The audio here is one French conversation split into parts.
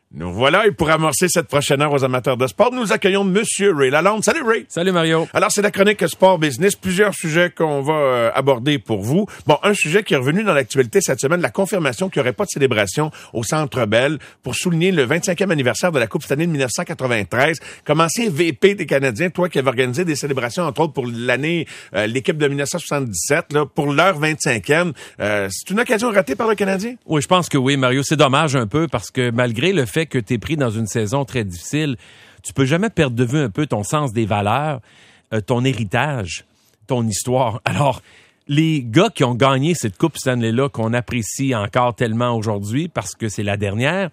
Nous voilà, et pour amorcer cette prochaine heure aux amateurs de sport, nous accueillons Monsieur Ray Lalonde. Salut Ray! Salut Mario! Alors, c'est la chronique Sport Business. Plusieurs sujets qu'on va aborder pour vous. Bon, un sujet qui est revenu dans l'actualité cette semaine, la confirmation qu'il n'y aurait pas de célébration au Centre Bell pour souligner le 25e anniversaire de la Coupe Stanley de 1993. Comme ancien VP des Canadiens, toi qui avais organisé des célébrations, entre autres pour l'année, l'équipe de 1977, là, pour leur 25e, c'est une occasion ratée par le Canadien? Oui, je pense que oui, Mario. C'est dommage un peu parce que malgré le fait que tu es pris dans une saison très difficile, tu peux jamais perdre de vue un peu ton sens des valeurs, ton héritage, ton histoire. Alors, les gars qui ont gagné cette Coupe Stanley-là, qu'on apprécie encore tellement aujourd'hui parce que c'est la dernière,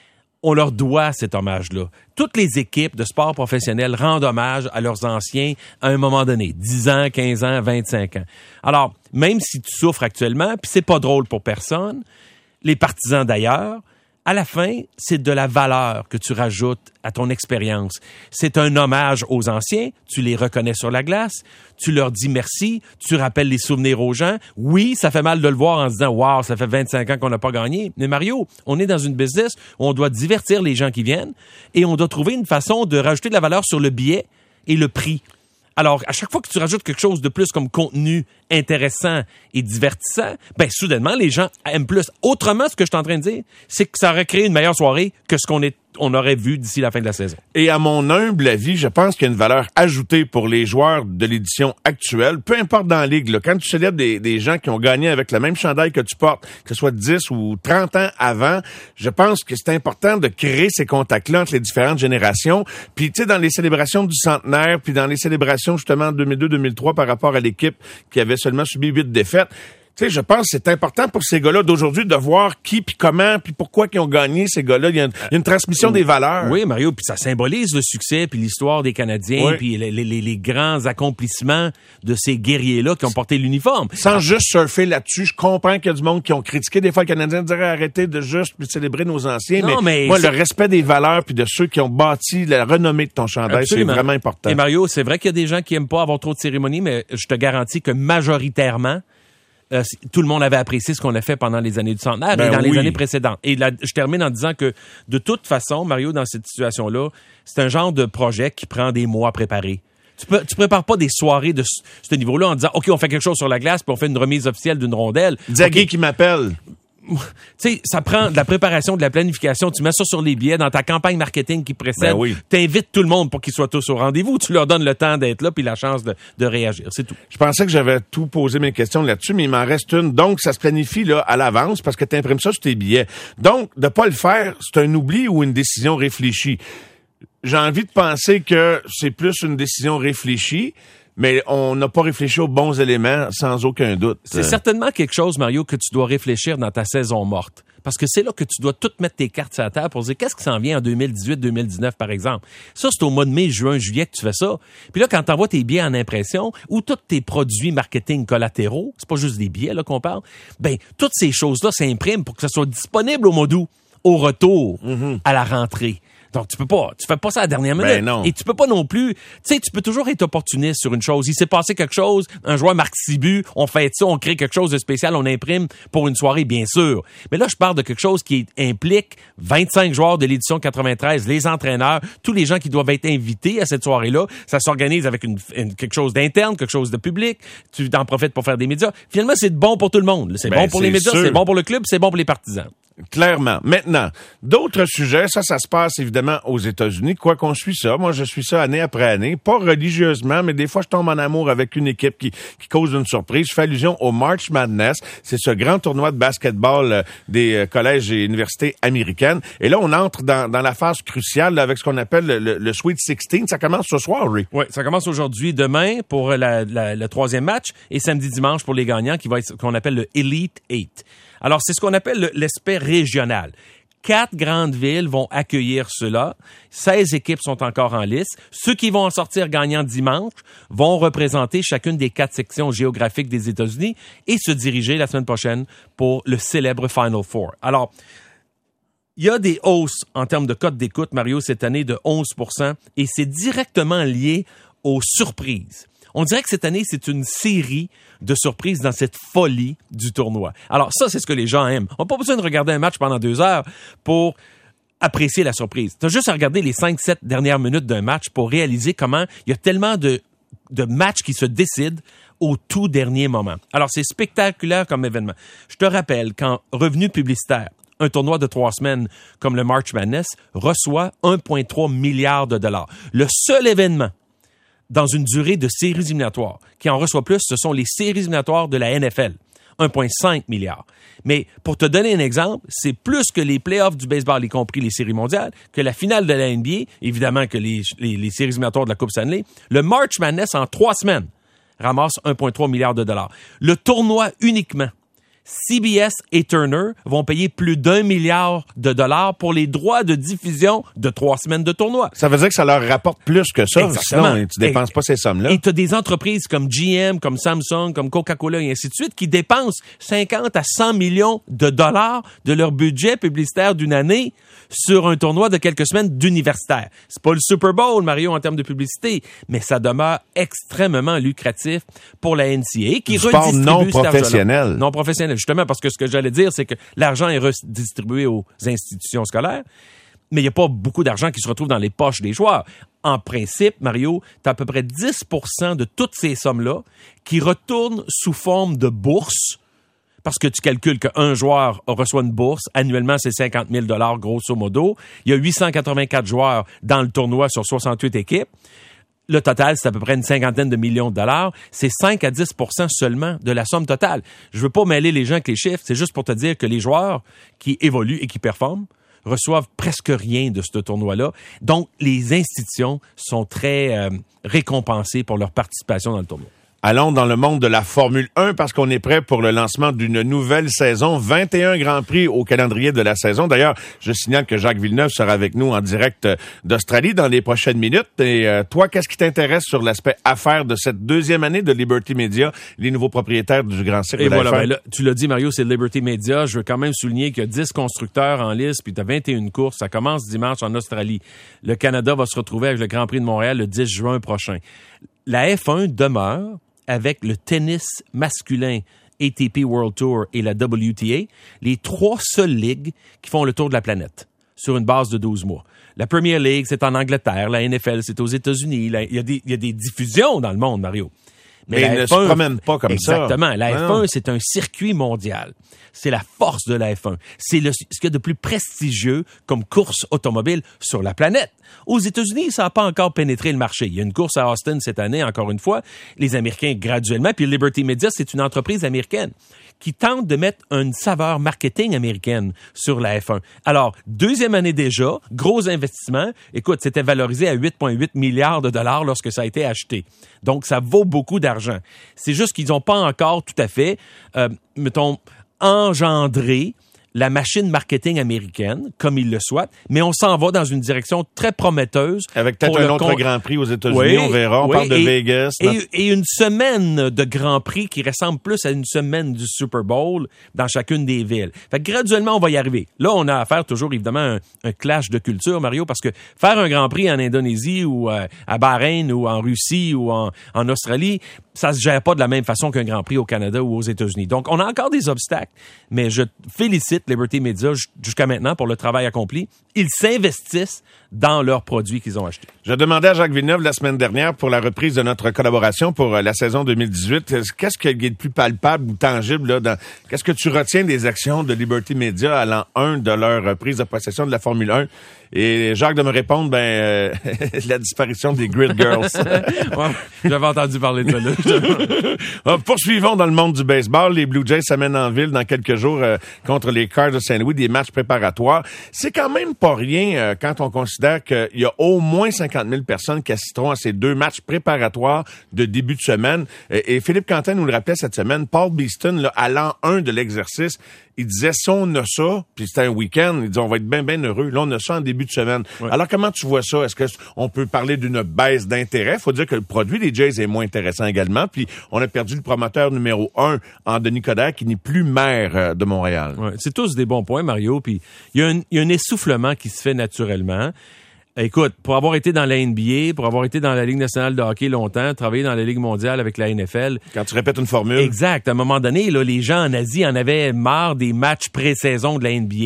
on leur doit cet hommage-là. Toutes les équipes de sport professionnel rendent hommage à leurs anciens à un moment donné, 10 ans, 15 ans, 25 ans. Alors, même si tu souffres actuellement, puis c'est pas drôle pour personne, les partisans d'ailleurs, à la fin, c'est de la valeur que tu rajoutes à ton expérience. C'est un hommage aux anciens, tu les reconnais sur la glace, tu leur dis merci, tu rappelles les souvenirs aux gens. Oui, ça fait mal de le voir en se disant « Wow, ça fait 25 ans qu'on n'a pas gagné ». Mais Mario, on est dans une business où on doit divertir les gens qui viennent et on doit trouver une façon de rajouter de la valeur sur le billet et le prix. Alors, à chaque fois que tu rajoutes quelque chose de plus comme contenu intéressant et divertissant, ben soudainement, les gens aiment plus. Autrement, ce que je suis en train de dire, c'est que ça aurait créé une meilleure soirée que ce qu'on aurait vu d'ici la fin de la saison. Et à mon humble avis, je pense qu'il y a une valeur ajoutée pour les joueurs de l'édition actuelle, peu importe dans la ligue. Là, quand tu célèbres des gens qui ont gagné avec le même chandail que tu portes, que ce soit 10 ou 30 ans avant, je pense que c'est important de créer ces contacts-là entre les différentes générations. Puis, tu sais, dans les célébrations du centenaire, puis dans les célébrations justement de 2002-2003 par rapport à l'équipe qui avait seulement subi 8 défaites, tu sais, je pense que c'est important pour ces gars-là d'aujourd'hui de voir qui, puis comment, puis pourquoi ils ont gagné, ces gars-là. Il y a une transmission des valeurs. Oui, Mario, puis ça symbolise le succès, puis l'histoire des Canadiens, puis les grands accomplissements de ces guerriers-là qui ont porté l'uniforme. Sans juste surfer là-dessus, je comprends qu'il y a du monde qui ont critiqué des fois le Canadien, dirait arrêtez de juste célébrer nos anciens, mais moi, le respect des valeurs puis de ceux qui ont bâti la renommée de ton chandail, c'est vraiment important. Et Mario, c'est vrai qu'il y a des gens qui aiment pas avoir trop de cérémonies, mais je te garantis que majoritairement, tout le monde avait apprécié ce qu'on a fait pendant les années du centenaire et dans les années précédentes. Et là, je termine en disant que, de toute façon, Mario, dans cette situation-là, c'est un genre de projet qui prend des mois à préparer. Tu prépares pas des soirées de ce niveau-là en disant, OK, on fait quelque chose sur la glace puis on fait une remise officielle d'une rondelle. Diagui qui m'appelle. Tu sais, ça prend de la préparation, de la planification. Tu mets ça sur les billets dans ta campagne marketing qui précède. T'invites tout le monde pour qu'ils soient tous au rendez-vous. Tu leur donnes le temps d'être là puis la chance de réagir. C'est tout. Je pensais que j'avais tout posé mes questions là-dessus, mais il m'en reste une. Donc, ça se planifie là à l'avance parce que tu imprimes ça sur tes billets. Donc, de pas le faire, c'est un oubli ou une décision réfléchie? J'ai envie de penser que c'est plus une décision réfléchie. Mais on n'a pas réfléchi aux bons éléments, sans aucun doute. C'est certainement quelque chose, Mario, que tu dois réfléchir dans ta saison morte. Parce que c'est là que tu dois tout mettre tes cartes sur la table pour dire qu'est-ce qui s'en vient en 2018-2019, par exemple. Ça, c'est au mois de mai, juin, juillet que tu fais ça. Puis là, quand tu envoies tes billets en impression ou tous tes produits marketing collatéraux, c'est pas juste des billets là qu'on parle, ben toutes ces choses-là s'impriment pour que ça soit disponible au mois d'août, au retour, à la rentrée. Donc, tu fais pas ça à la dernière minute. Ben non. Et tu peux pas non plus, tu sais, tu peux toujours être opportuniste sur une chose. Il s'est passé quelque chose, un joueur marque 6 buts, on fait ça, on crée quelque chose de spécial, on imprime pour une soirée, bien sûr. Mais là, je parle de quelque chose qui implique 25 joueurs de l'édition 93, les entraîneurs, tous les gens qui doivent être invités à cette soirée-là. Ça s'organise avec quelque chose d'interne, quelque chose de public. Tu en profites pour faire des médias. Finalement, c'est bon pour tout le monde. C'est bon pour les médias, c'est bon pour le club, c'est bon pour les partisans. Clairement. Maintenant, d'autres sujets, ça se passe évidemment aux États-Unis. Quoi qu'on suit ça, moi je suis ça année après année, pas religieusement, mais des fois je tombe en amour avec une équipe qui cause une surprise. Je fais allusion au March Madness, c'est ce grand tournoi de basketball des collèges et universités américaines. Et là, on entre dans la phase cruciale là, avec ce qu'on appelle le Sweet 16. Ça commence ce soir, Ray. Oui, ça commence aujourd'hui, demain pour le troisième match et samedi, dimanche pour les gagnants qui va être ce qu'on appelle le Elite 8. Alors, c'est ce qu'on appelle l'aspect régional. 4 grandes villes vont accueillir cela. 16 équipes sont encore en lice. Ceux qui vont en sortir gagnants dimanche vont représenter chacune des 4 sections géographiques des États-Unis et se diriger la semaine prochaine pour le célèbre Final Four. Alors, il y a des hausses en termes de cote d'écoute, Mario, cette année de 11%, et c'est directement lié aux surprises. On dirait que cette année, c'est une série de surprises dans cette folie du tournoi. Alors ça, c'est ce que les gens aiment. On n'a pas besoin de regarder un match pendant 2 heures pour apprécier la surprise. Tu as juste à regarder les 5-7 dernières minutes d'un match pour réaliser comment il y a tellement de matchs qui se décident au tout dernier moment. Alors, c'est spectaculaire comme événement. Je te rappelle qu'en revenu publicitaire, un tournoi de 3 semaines comme le March Madness reçoit 1,3 milliard de dollars. Le seul événement dans une durée de séries éliminatoires qui en reçoit plus, ce sont les séries éliminatoires de la NFL. 1,5 milliard. Mais pour te donner un exemple, c'est plus que les playoffs du baseball, y compris les séries mondiales, que la finale de la NBA, évidemment que les séries éliminatoires de la Coupe Stanley. Le March Madness, en 3 semaines, ramasse 1,3 milliard de dollars. Le tournoi uniquement, CBS et Turner vont payer plus d'1 milliard de dollars pour les droits de diffusion de 3 semaines de tournoi. Ça veut dire que ça leur rapporte plus que ça. Exactement. Sinon, tu dépenses pas ces sommes-là. Et tu as des entreprises comme GM, comme Samsung, comme Coca-Cola et ainsi de suite qui dépensent 50 à 100 millions de dollars de leur budget publicitaire d'une année sur un tournoi de quelques semaines d'universitaire. C'est pas le Super Bowl, Mario, en termes de publicité, mais ça demeure extrêmement lucratif pour la NCAA qui redistribue non cet argent-là. professionnel. Non professionnel, justement, parce que ce que j'allais dire, c'est que l'argent est redistribué aux institutions scolaires, mais il n'y a pas beaucoup d'argent qui se retrouve dans les poches des joueurs. En principe, Mario, tu as à peu près 10% de toutes ces sommes-là qui retournent sous forme de bourse, parce que tu calcules qu'un joueur reçoit une bourse. Annuellement, c'est 50 000 $ grosso modo. Il y a 884 joueurs dans le tournoi sur 68 équipes. Le total, c'est à peu près une 50aine de millions de dollars. C'est 5 à 10% seulement de la somme totale. Je veux pas mêler les gens avec les chiffres. C'est juste pour te dire que les joueurs qui évoluent et qui performent reçoivent presque rien de ce tournoi-là. Donc, les institutions sont très récompensées pour leur participation dans le tournoi. Allons dans le monde de la Formule 1 parce qu'on est prêt pour le lancement d'une nouvelle saison. 21 Grands Prix au calendrier de la saison. D'ailleurs, je signale que Jacques Villeneuve sera avec nous en direct d'Australie dans les prochaines minutes. Et toi, qu'est-ce qui t'intéresse sur l'aspect affaires de cette deuxième année de Liberty Media, les nouveaux propriétaires du Grand Cirque de la voilà, F1? là, tu l'as dit, Mario, c'est Liberty Media. Je veux quand même souligner qu'il y a 10 constructeurs en liste, puis tu as 21 courses. Ça commence dimanche en Australie. Le Canada va se retrouver avec le Grand Prix de Montréal le 10 juin prochain. La F1 demeure avec le tennis masculin ATP World Tour et la WTA, les 3 seules ligues qui font le tour de la planète sur une base de 12 mois. La Premier League, c'est en Angleterre. La NFL, c'est aux États-Unis. Il y a des diffusions dans le monde, Mario. Mais ils ne se promènent pas comme ça. Exactement. La F1, c'est un circuit mondial. C'est la force de la F1. C'est ce qu'il y a de plus prestigieux comme course automobile sur la planète. Aux États-Unis, ça n'a pas encore pénétré le marché. Il y a une course à Austin cette année, encore une fois. Les Américains, graduellement. Puis Liberty Media, c'est une entreprise américaine qui tente de mettre une saveur marketing américaine sur la F1. Alors, deuxième année déjà, gros investissement. Écoute, c'était valorisé à 8,8 milliards de dollars lorsque ça a été acheté. Donc, ça vaut beaucoup d'argent. C'est juste qu'ils n'ont pas encore tout à fait, engendré la machine marketing américaine, comme ils le souhaitent, mais on s'en va dans une direction très prometteuse. Avec peut-être un autre Grand Prix aux États-Unis, oui, on verra. On parle de Vegas. Et une semaine de Grand Prix qui ressemble plus à une semaine du Super Bowl dans chacune des villes. Fait que graduellement, on va y arriver. Là, on a affaire toujours, évidemment, un clash de culture, Mario, parce que faire un Grand Prix en Indonésie ou à Bahreïn ou en Russie ou en Australie, ça se gère pas de la même façon qu'un Grand Prix au Canada ou aux États-Unis. Donc, on a encore des obstacles, mais je félicite Liberty Media jusqu'à maintenant pour le travail accompli. Ils s'investissent dans leurs produits qu'ils ont achetés. Je demandais à Jacques Villeneuve la semaine dernière pour la reprise de notre collaboration pour la saison 2018. Qu'est-ce qui est le plus palpable ou tangible là? Qu'est-ce que tu retiens des actions de Liberty Media à l'an 1 de leur reprise de possession de la Formule 1? Et Jacques de me répondre, la disparition des Grid Girls. Ouais, j'avais entendu parler de ça, là. Poursuivons dans le monde du baseball. Les Blue Jays s'amènent en ville dans quelques jours contre les Cards de Saint-Louis, des matchs préparatoires. C'est quand même pas rien quand on considère qu'il y a au moins 50 000 personnes qui assisteront à ces 2 matchs préparatoires de début de semaine. Et Philippe Quentin nous le rappelait cette semaine, Paul Beeston, là, à l'an 1 de l'exercice, il disait, si on a ça, puis c'était un week-end, il dit, on va être bien, bien heureux. Là, on a ça en début de semaine. Ouais. Alors, comment tu vois ça? Est-ce qu'on peut parler d'une baisse d'intérêt? Faut dire que le produit des Jays est moins intéressant également. Puis, on a perdu le promoteur numéro 1 en Denis Coderre, qui n'est plus maire de Montréal. Ouais, c'est tous des bons points, Mario. Puis, il y a un essoufflement qui se fait naturellement. Écoute, pour avoir été dans la NBA, pour avoir été dans la Ligue nationale de hockey longtemps, travailler dans la Ligue mondiale avec la NFL. Quand tu répètes une formule. Exact. À un moment donné, là, les gens en Asie en avaient marre des matchs pré-saison de la NBA.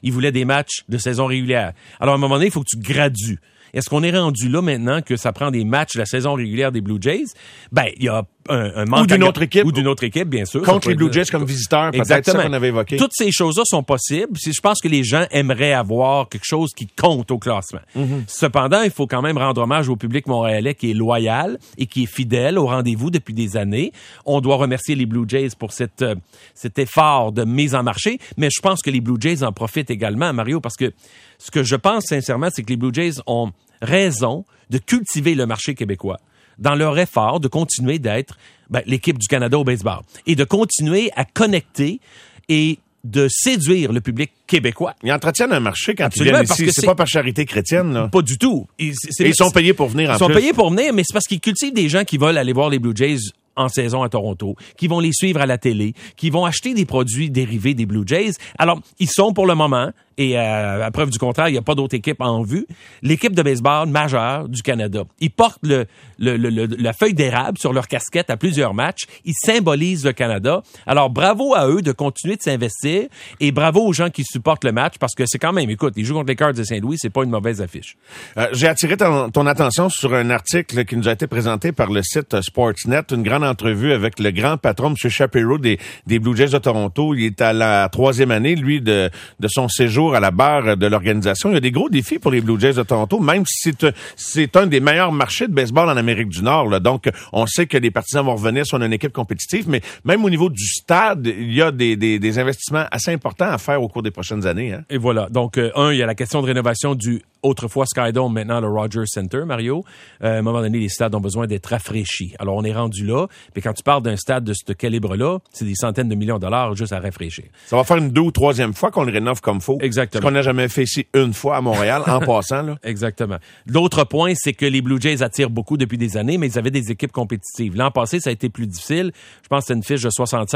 Ils voulaient des matchs de saison régulière. Alors, à un moment donné, il faut que tu gradues. Est-ce qu'on est rendu là maintenant que ça prend des matchs de la saison régulière des Blue Jays? Ben, il y a un manque... Ou d'une autre équipe. Ou d'une autre équipe, bien sûr. Contre les Blue Jays comme visiteurs, peut-être ça qu'on avait évoqué. Toutes ces choses-là sont possibles. Je pense que les gens aimeraient avoir quelque chose qui compte au classement. Cependant, il faut quand même rendre hommage au public montréalais qui est loyal et qui est fidèle au rendez-vous depuis des années. On doit remercier les Blue Jays pour cet effort de mise en marché, mais je pense que les Blue Jays en profitent également, Mario, parce que ce que je pense sincèrement, c'est que les Blue Jays ont raison de cultiver le marché québécois dans leur effort de continuer d'être l'équipe du Canada au baseball et de continuer à connecter et de séduire le public québécois. Ils entretiennent un marché quand ils viennent ici. C'est pas par charité chrétienne, là. Pas du tout. Ils sont payés pour venir en plus. Ils sont payés pour venir, mais c'est parce qu'ils cultivent des gens qui veulent aller voir les Blue Jays en saison à Toronto, qui vont les suivre à la télé, qui vont acheter des produits dérivés des Blue Jays. Alors, ils sont pour le moment, et à preuve du contraire, il n'y a pas d'autre équipe en vue, l'équipe de baseball majeure du Canada. Ils portent la feuille d'érable sur leur casquette à plusieurs matchs. Ils symbolisent le Canada. Alors, bravo à eux de continuer de s'investir et bravo aux gens qui supportent le match parce que c'est quand même, écoute, ils jouent contre les Cards de Saint-Louis, c'est pas une mauvaise affiche. J'ai attiré ton attention sur un article qui nous a été présenté par le site Sportsnet, une grande entrevue avec le grand patron, M. Shapiro, des Blue Jays de Toronto. Il est à la 3e année, lui, de son séjour à la barre de l'organisation. Il y a des gros défis pour les Blue Jays de Toronto, même si c'est un des meilleurs marchés de baseball en Amérique du Nord, là. Donc, on sait que les partisans vont revenir sur une équipe compétitive, mais même au niveau du stade, il y a des investissements assez importants à faire au cours des prochaines années, hein. Et voilà. Donc, il y a la question de rénovation du autrefois Skydome, maintenant le Rogers Center, Mario. À un moment donné, les stades ont besoin d'être rafraîchis. Alors, on est rendu là. Puis quand tu parles d'un stade de ce calibre-là, c'est des centaines de millions de dollars juste à rafraîchir. Ça va faire une 2e ou 3e fois qu'on le rénove comme faut. Exactement. Ce qu'on n'a jamais fait ici une fois à Montréal, en passant, là. Exactement. L'autre point, c'est que les Blue Jays attirent beaucoup depuis des années, mais ils avaient des équipes compétitives. L'an passé, ça a été plus difficile. Je pense que c'est une fiche de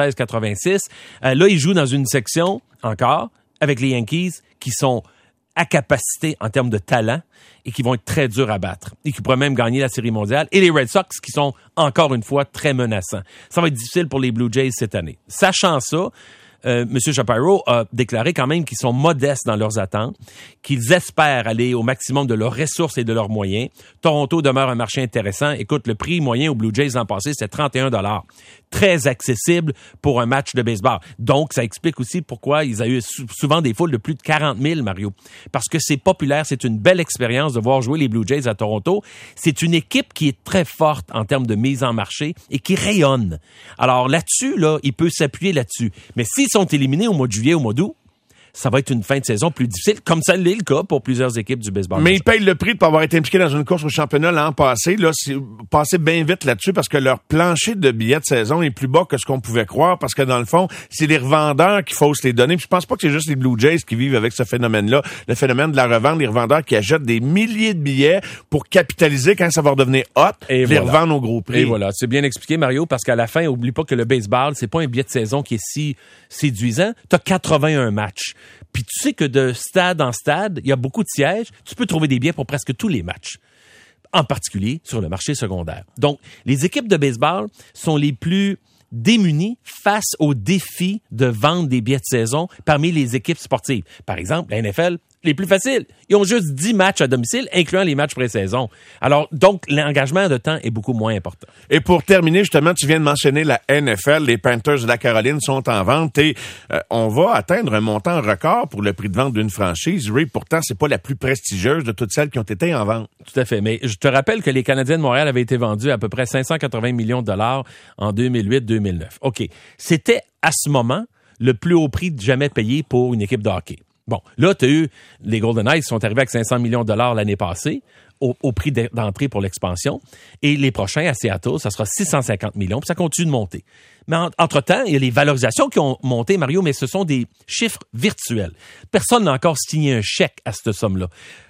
76-86. Là, ils jouent dans une section, encore, avec les Yankees, qui sont à capacité en termes de talent et qui vont être très durs à battre et qui pourraient même gagner la Série mondiale. Et les Red Sox qui sont encore une fois très menaçants. Ça va être difficile pour les Blue Jays cette année. Sachant ça, M. Shapiro a déclaré quand même qu'ils sont modestes dans leurs attentes, qu'ils espèrent aller au maximum de leurs ressources et de leurs moyens. Toronto demeure un marché intéressant. Écoute, le prix moyen aux Blue Jays l'an passé, c'est 31 $. Très accessible pour un match de baseball. Donc, ça explique aussi pourquoi ils ont eu souvent des foules de plus de 40 000, Mario. Parce que c'est populaire, c'est une belle expérience de voir jouer les Blue Jays à Toronto. C'est une équipe qui est très forte en termes de mise en marché et qui rayonne. Alors là-dessus, là, il peut s'appuyer là-dessus. Mais s'ils sont éliminés au mois de juillet, au mois d'août, ça va être une fin de saison plus difficile, comme ça l'est le cas pour plusieurs équipes du baseball. Mais ils payent le prix de pas avoir été impliqués dans une course au championnat l'an passé. Là, c'est passé bien vite là-dessus parce que leur plancher de billets de saison est plus bas que ce qu'on pouvait croire parce que dans le fond, c'est les revendeurs qui faussent les données. Puis je pense pas que c'est juste les Blue Jays qui vivent avec ce phénomène-là, le phénomène de la revente, les revendeurs qui achètent des milliers de billets pour capitaliser quand ça va redevenir hot, et les revendre au gros prix. Et voilà, c'est bien expliqué, Mario, parce qu'à la fin, oublie pas que le baseball, c'est pas un billet de saison qui est si séduisant. T'as 81 matchs. Puis tu sais que de stade en stade, il y a beaucoup de sièges. Tu peux trouver des billets pour presque tous les matchs, en particulier sur le marché secondaire. Donc, les équipes de baseball sont les plus démunies face au défi de vendre des billets de saison parmi les équipes sportives. Par exemple, la NFL, les plus faciles. Ils ont juste 10 matchs à domicile, incluant les matchs pré-saison. Alors, donc, l'engagement de temps est beaucoup moins important. Et pour terminer, justement, tu viens de mentionner la NFL. Les Panthers de la Caroline sont en vente et on va atteindre un montant record pour le prix de vente d'une franchise. Ray, pourtant, c'est pas la plus prestigieuse de toutes celles qui ont été en vente. Tout à fait. Mais je te rappelle que les Canadiens de Montréal avaient été vendus à peu près 580 millions de dollars en 2008-2009. OK. C'était, à ce moment, le plus haut prix jamais payé pour une équipe de hockey. Bon, là, tu as eu les Golden Knights sont arrivés avec 500 millions de dollars l'année passée au prix d'entrée pour l'expansion. Et les prochains à Seattle, ça sera 650 millions, puis ça continue de monter. Mais entre-temps, il y a les valorisations qui ont monté, Mario, mais ce sont des chiffres virtuels. Personne n'a encore signé un chèque à cette somme-là.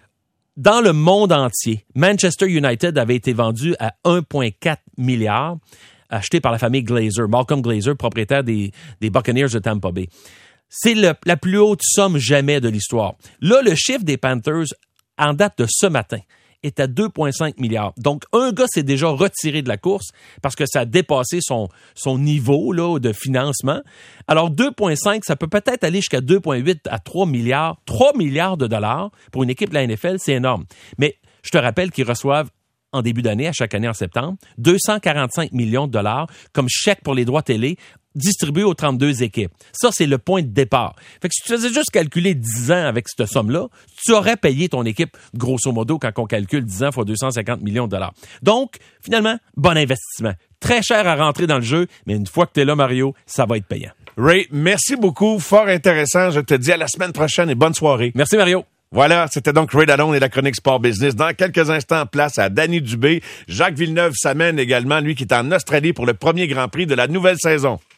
Dans le monde entier, Manchester United avait été vendu à 1,4 milliard, acheté par la famille Glazer, Malcolm Glazer, propriétaire des Buccaneers de Tampa Bay. C'est la plus haute somme jamais de l'histoire. Là, le chiffre des Panthers, en date de ce matin, est à 2,5 milliards. Donc, un gars s'est déjà retiré de la course parce que ça a dépassé son niveau là, de financement. Alors, 2,5, ça peut peut-être aller jusqu'à 2,8 à 3 milliards. 3 milliards de dollars pour une équipe de la NFL, c'est énorme. Mais je te rappelle qu'ils reçoivent en début d'année, à chaque année en septembre, 245 millions de dollars comme chèque pour les droits télé distribués aux 32 équipes. Ça, c'est le point de départ. Fait que si tu faisais juste calculer 10 ans avec cette somme-là, tu aurais payé ton équipe, grosso modo, quand on calcule 10 ans fois 250 millions de dollars. Donc, finalement, bon investissement. Très cher à rentrer dans le jeu, mais une fois que tu es là, Mario, ça va être payant. Ray, merci beaucoup. Fort intéressant. Je te dis à la semaine prochaine et bonne soirée. Merci, Mario. Voilà, c'était donc Ray Lalonde et la chronique Sport Business. Dans quelques instants, place à Danny Dubé. Jacques Villeneuve s'amène également, lui qui est en Australie pour le premier Grand Prix de la nouvelle saison.